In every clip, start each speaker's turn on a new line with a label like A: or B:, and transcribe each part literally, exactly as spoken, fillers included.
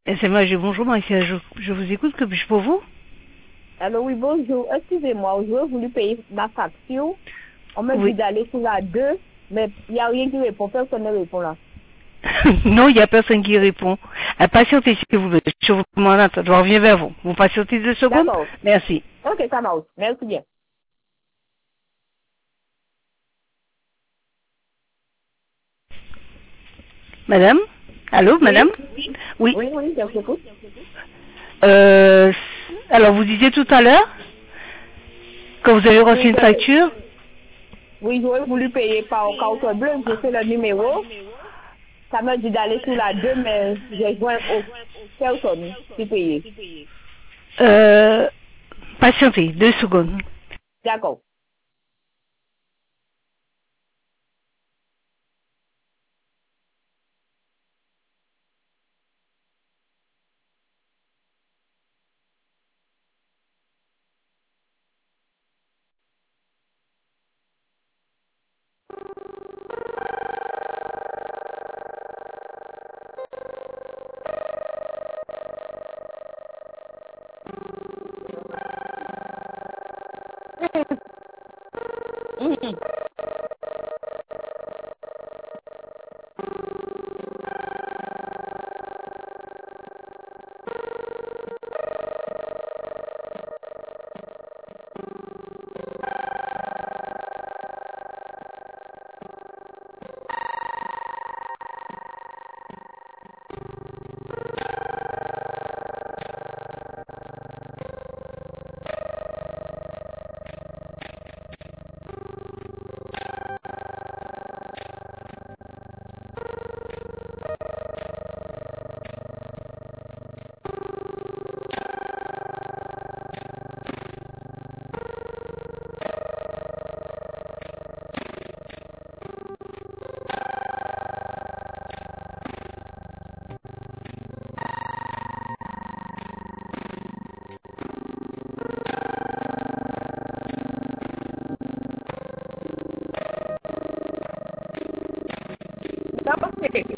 A: C'est moi, je bonjour Maïsia, je, je vous écoute, que puis-je pour vous?
B: Alors oui, bonjour. Excusez-moi, j'aurais voulu payer ma facture. On m'a
A: Oui.
B: dit d'aller sur la deux, mais il n'y a rien qui répond. Personne ne répond là.
A: Non, il n'y a personne qui répond. Euh, patientez si vous voulez, je vous demande, je reviens vers vous. Vous patientez deux secondes?
B: D'accord.
A: Merci.
B: Ok, ça marche. Merci bien.
A: Madame? Allô,
B: Oui,
A: madame? Oui.
B: oui, oui, je vous écoute.
A: Euh, alors, vous disiez tout à l'heure que vous avez reçu
B: Oui,
A: une
B: je-
A: facture?
B: oui, j'aurais voulu payer par carte bleue. J'ai fait le numéro. Ça m'a dit d'aller sur la deux, mais j'ai joint au personne qui payait.
A: Euh, patientez deux secondes.
B: D'accord. Mhm. Ok.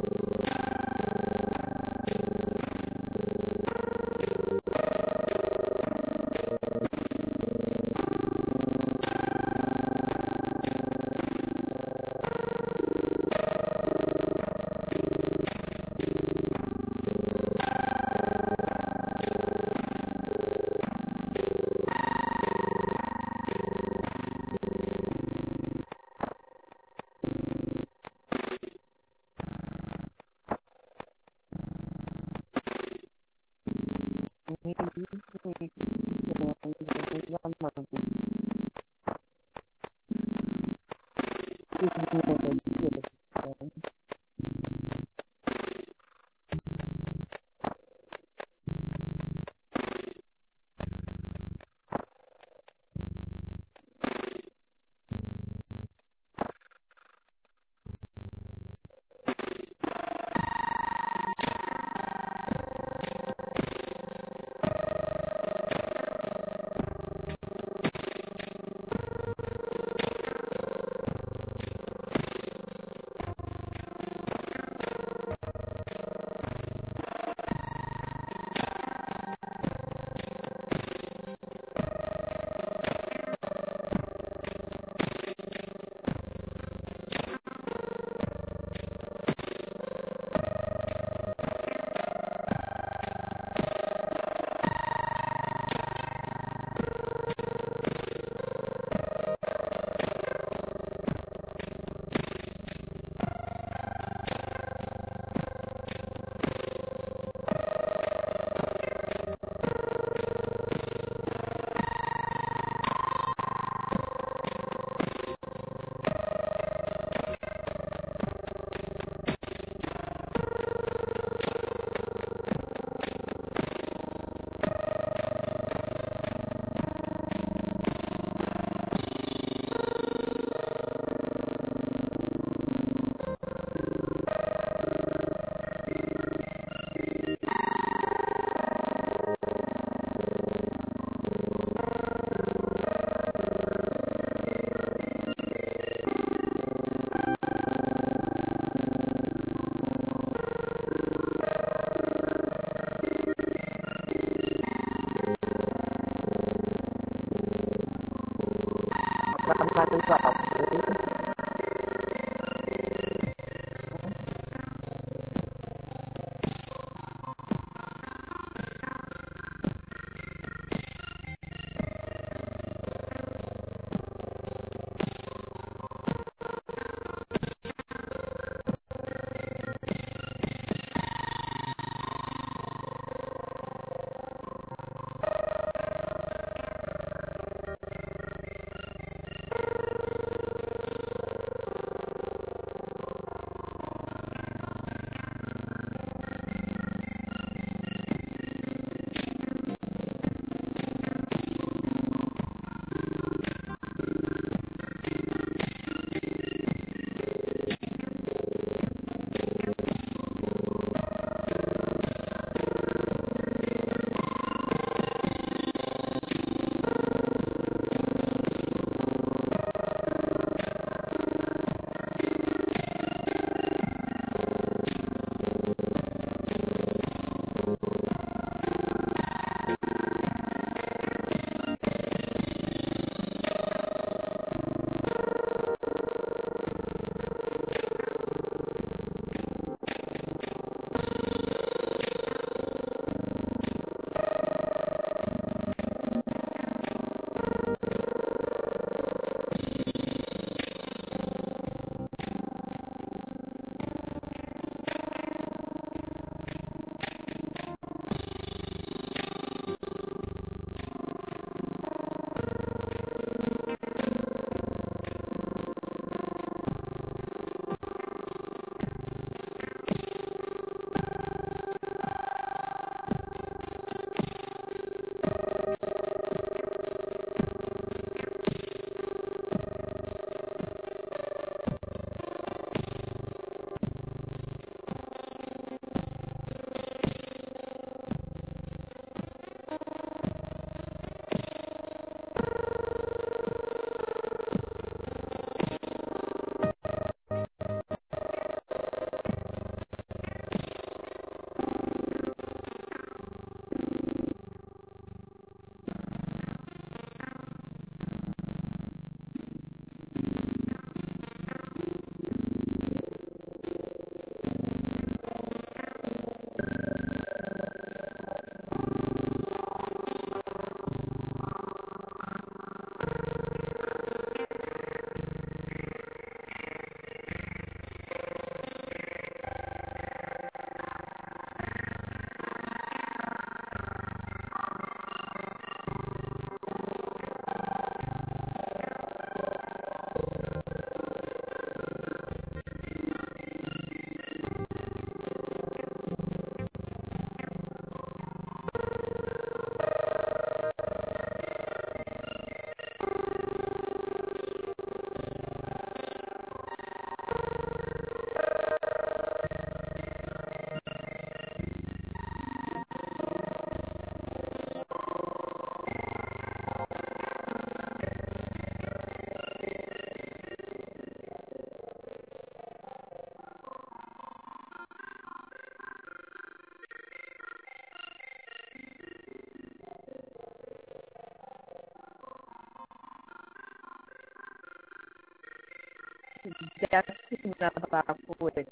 B: Justin Navakuet.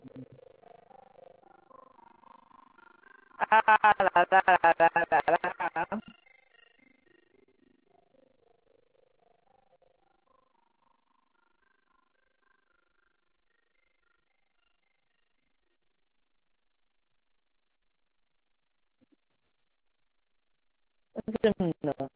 B: Ah, la, la, la, la, la, la. No.